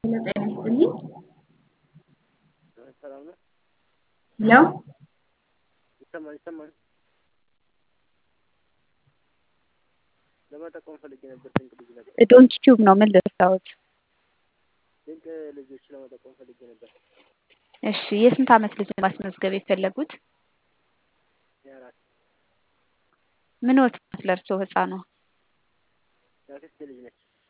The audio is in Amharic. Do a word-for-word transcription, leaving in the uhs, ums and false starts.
ጤና ይስጥልኝ። ሰላም ነው። ሄሎ ይሰማል ይሰማል። ለመጠቆም ፈልጌ ነበር። ድንቅ ልጅ ነበር። ዶንት ቲዩብ ነው ምን ልርዳዎት? ድንቅ ልጆች ለመጠቆም ፈልጌ ነበር። እሺ የስንት ዓመት ልጅ ነው ማስመዝገብ የፈለጉት? የአራት ምን ወት ለርሶ ህፃኗ? የአክስቴ ልጅ ነች።